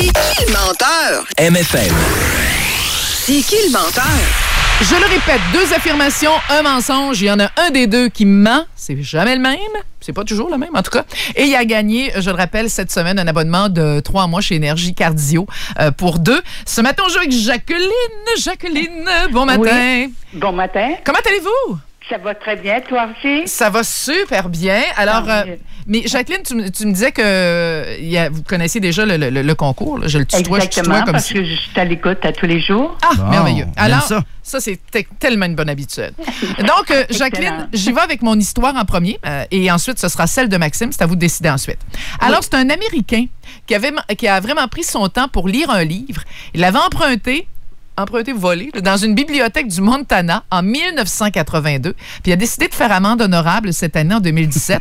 C'est qui le menteur? MFM. C'est qui le menteur? Je le répète, 2 affirmations, un mensonge. Il y en a un des deux qui ment. C'est jamais le même. C'est pas toujours le même, en tout cas. Et il a gagné, je le rappelle, cette semaine, un abonnement de 3 mois chez Énergie Cardio pour 2. Ce matin, on joue avec Jacqueline. Jacqueline, bon matin. Oui. Bon matin. Comment allez-vous? Ça va très bien, toi aussi? Ça va super bien. Alors, mais Jacqueline, tu me disais que vous connaissiez déjà le concours. Là. Je le tutoie, exactement, comme parce si... que je suis à l'écoute à tous les jours. Ah, bon, merveilleux. Alors, ça c'est tellement une bonne habitude. Donc, Jacqueline, j'y vais avec mon histoire en premier et ensuite, ce sera celle de Maxime. C'est à vous de décider ensuite. Alors, c'est un Américain qui a vraiment pris son temps pour lire un livre. Il l'avait emprunté, volé, dans une bibliothèque du Montana en 1982. Puis il a décidé de faire amende honorable cette année, en 2017.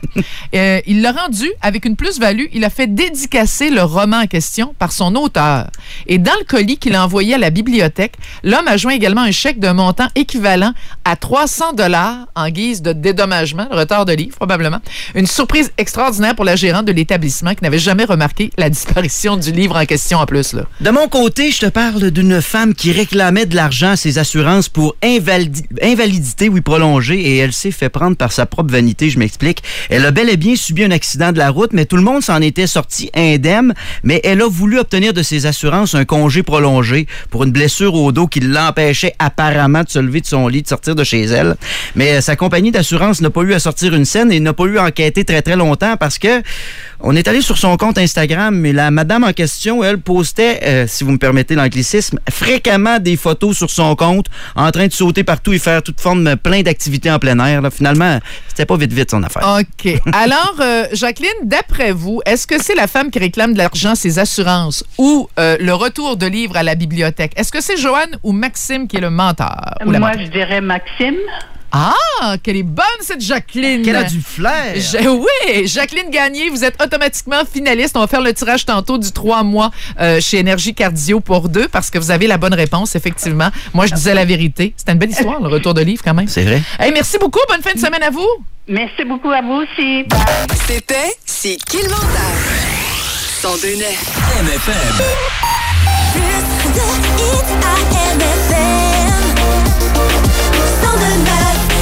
Il l'a rendu avec une plus-value. Il a fait dédicacer le roman en question par son auteur. Et dans le colis qu'il a envoyé à la bibliothèque, l'homme a joint également un chèque d'un montant équivalent à 300 $ en guise de dédommagement, de retard de livre probablement. Une surprise extraordinaire pour la gérante de l'établissement qui n'avait jamais remarqué la disparition du livre en question en plus. Là. De mon côté, je te parle d'une femme qui réclamait de l'argent à ses assurances pour invalidité prolongée et elle s'est fait prendre par sa propre vanité, je m'explique. Elle a bel et bien subi un accident de la route, mais tout le monde s'en était sorti indemne, mais elle a voulu obtenir de ses assurances un congé prolongé pour une blessure au dos qui l'empêchait apparemment de se lever de son lit, de sortir de chez elle. Mais sa compagnie d'assurance n'a pas eu à sortir une scène et n'a pas eu à enquêter très très longtemps parce que on est allé sur son compte Instagram, mais la madame en question, elle postait, si vous me permettez l'anglicisme, fréquemment des photos sur son compte, en train de sauter partout et faire toute forme, plein d'activités en plein air. Là. Finalement, c'était pas vite son affaire. OK. Alors, Jacqueline, d'après vous, est-ce que c'est la femme qui réclame de l'argent à ses assurances ou le retour de livres à la bibliothèque? Est-ce que c'est Joanne ou Maxime qui est le menteur? Moi, je dirais Maxime. Ah, qu'elle est bonne, cette Jacqueline! Qu'elle a du flair! Oui, Jacqueline Gagné, vous êtes automatiquement finaliste. On va faire le tirage tantôt du 3 mois chez Énergie Cardio pour 2 parce que vous avez la bonne réponse, effectivement. Moi, je disais la vérité. C'était une belle histoire, le retour de livre, quand même. C'est vrai. Hey, merci beaucoup. Bonne fin de semaine à vous. Merci beaucoup à vous aussi. C'était C'est qui le menteur? 102.9 MFM. It's I MFM. 102.9